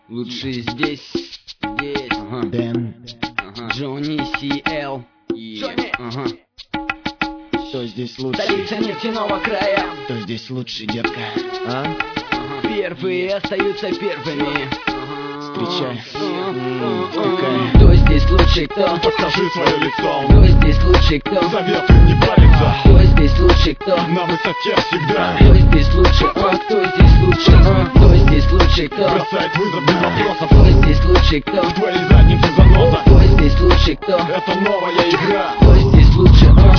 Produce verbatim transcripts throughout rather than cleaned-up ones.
Лучше здесь, здесь, ага. Дэн, ага. Джонни Си Эл, Джонни. ага. Кто здесь лучше? Столица нефтяного края. Кто здесь лучше, детка? А? Ага. Первые остаются первыми. Встречай. Ага. Кто здесь лучше, кто? Покажи свое лицо. Кто здесь лучше, кто? Советую не париться. Кто здесь лучше, кто? На высоте всегда. Кто здесь лучше, а? Кто здесь лучше, а? Кто здесь лучше, кто? Бросает вызов без вопросов. Кто здесь лучше, кто? В твоей заднице заноза. Кто здесь лучше, кто? Это новая игра. Кто здесь лучше, а?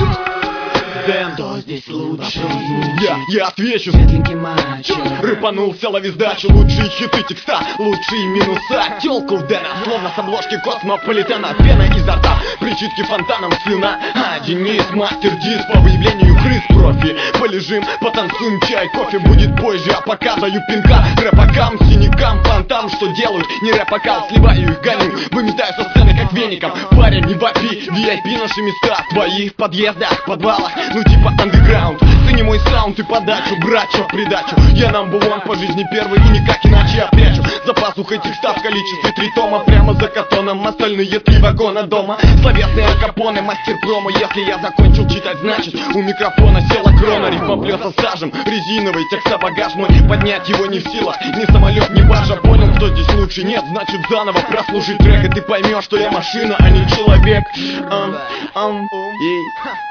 Дэн, Кто здесь лучше? я, я отвечу. Светленький мачо. Рыпанулся, лови сдачу. Лучшие хиты текста, лучшие минуса. Тёлку в Дэна, словно с обложки космополитена. Пена изо рта, причитки фонтаном слюна. А Денис, мастер дис по выявлению крыс профи. Полежим, потанцуем, чай, кофе будет позже. А пока даю пинка рэпакам, синякам, понтам. Что делают? Не рэпакал, сливаю их, гоню. Выметаю со сцены как веником. Парень, не вопи, ви ай пи наши места. Твои в подъездах, подвалах, ну типа андеграунд. Ты не мой саунд и подачу, брат, чё в придачу. Я number one по жизни первый и никак иначе я прячу за пазухой текста в количестве три тома. Прямо за катоном, остальные три вагона дома. Словесные алкапоны, мастер промо. Если я закончил читать, значит у микрофона села крона. Рифма плёса сажем, резиновый текстобагаж мой. Поднять его не в силах, ни самолет, ни бажа. Понял, кто здесь лучше? Нет, значит заново прослушай трек, и ты поймешь, что я машина, а не человек. Ам, ам, ей.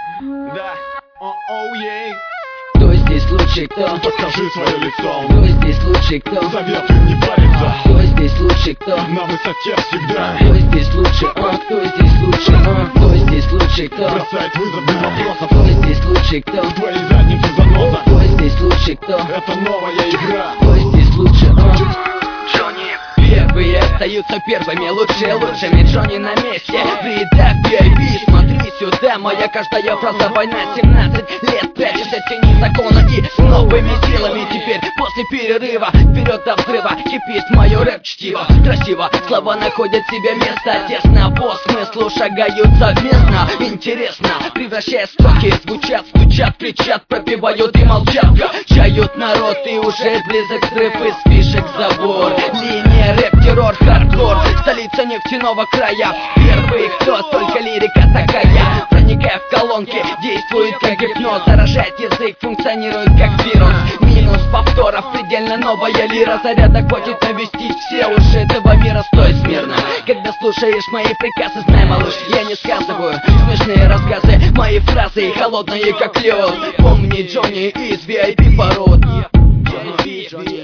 Да, о-оу, ей. Кто здесь лучше, кто? Покажи свое лицо. Кто здесь лучше, кто? Советую не париться. Кто здесь лучше, кто? На высоте всегда. Кто здесь лучше, а? Кто здесь лучше, а? Кто здесь лучше, кто? Бросает вызов без вопросов. Кто здесь лучше, кто? В твоей заднице заноза. Кто здесь лучше, кто? Это новая игра. Кто здесь лучше, а? Джонни. Первые остаются первыми, лучшие лучшими. Джонни на месте, прида ви ай пи. Смотри сюда, моя каждая фраза война. Семнадцать лет прячешься в тени закона и с новыми силами. Теперь после перерыва, вперед до взрыва, кипит мое рэп-чтиво. Красиво, слова находят себе место. Тесно, по смыслу шагают совместно. Интересно, превращая строки, звучат, стучат, кричат, пропивают и молчат. Качают народ, и уже близок взрыв из фишек забор. Линия рэп-террор, хардкор, столица нефтяного края. Первый, кто, только лирика такая. Проникая в колонки, действует как гипноз. Заражает язык, функционирует как вирус. Минус повторов, предельно новая лира. Заряда хватит навестить все уши этого мира. Стой смирно, когда слушаешь мои приказы. Знай, малыш, я не сказываю смешные рассказы. Мои фразы холодные как лед. Помни Джонни из ви ай пи пород. Помни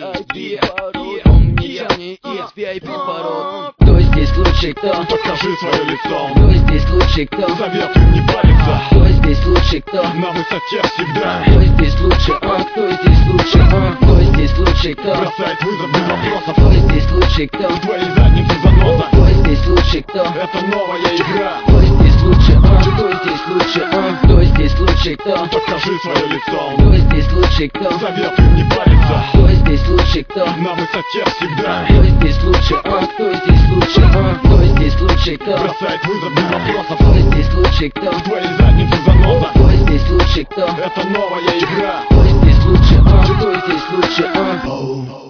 Джонни из ви ай пи пород. Кто здесь лучше, кто? Покажи свое лицо. Кто здесь лучше, кто? Советую не париться. Кто здесь лучше, кто? На высоте всегда. Кто здесь лучше, а? Кто здесь лучше, а? Кто здесь лучше, кто? Бросает вызов без вопросов. Кто здесь лучше, кто? В твоей заднице заноза. Кто здесь лучше, кто? Это новая игра. Кто здесь лучше, а? Кто здесь лучше, а? Кто здесь лучше, кто? Покажи свое лицо. Кто здесь лучше, кто? Советую не париться. Кто здесь лучше, кто? На высоте всегда. Кто здесь лучше, а? Кто здесь лучше, а? Кто здесь лучше, кто? Бросает вызов без вопросов. Кто здесь лучше, кто? В твоей заднице заноза. Кто здесь лучше, кто? Это новая игра. Кто здесь лучше, а? Кто здесь лучше, а?